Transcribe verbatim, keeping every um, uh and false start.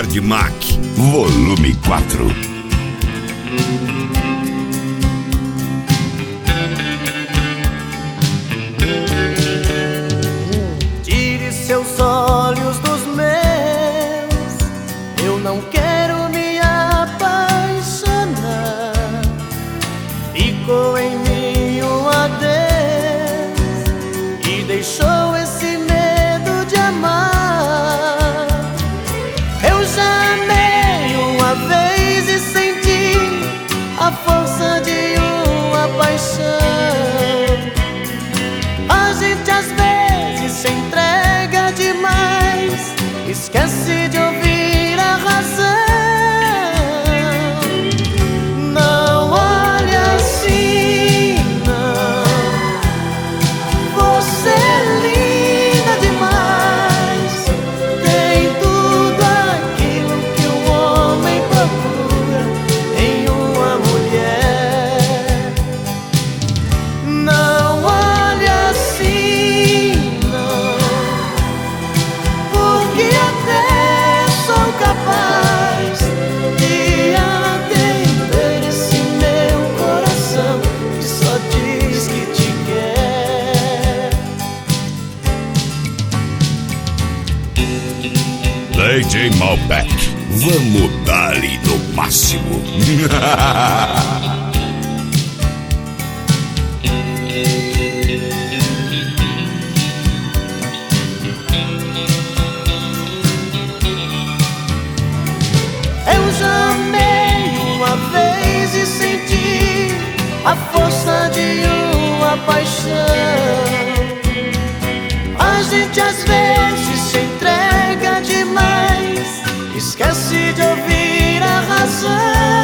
Hard Mac, volume quatro. Tire seus olhos dos meus, eu não quero me apaixonar. Ficou em mim um adeus e deixou esse medo de amar. Eu já amei uma vez e senti a força de uma paixão. A gente às vezes se entrega demais, esquece de ouvir a razão. Não olhe assim, não. Você é linda demais, tem tudo aquilo que um homem procura em uma mulher. Não olhe assim, não, porque até sou capaz de atender esse meu coração que só diz que te quer. Lady Malbec, vamos dar-lhe no máximo. Eu já amei uma vez e senti a força de uma paixão. A gente às vezes se entrega demais, esquece de ouvir a razão.